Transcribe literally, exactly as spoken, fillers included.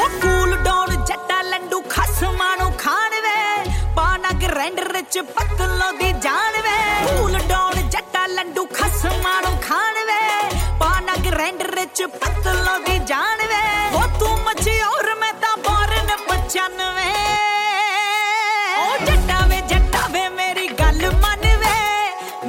cool down ਜੱਟਾ ਲੰਡੂ ਖਸਮਾਂ ਨੂੰ ਖਾਣ ਵੇ ਪਾਣਾ ਗ੍ਰੈਂਡਰ ਚ ਪਤਲੋ ਦੀ ਜਾਨ ਵੇ ਕੂਲ ਡਾਊਨ ਜੱਟਾ ਲੰਡੂ ਖਸਮਾਂ ਨੂੰ ਖਾਣ ਵੇ ਪਾਣਾ ਗ੍ਰੈਂਡਰ ਚ ਪਤਲੋ ਦੀ ਜਾਨ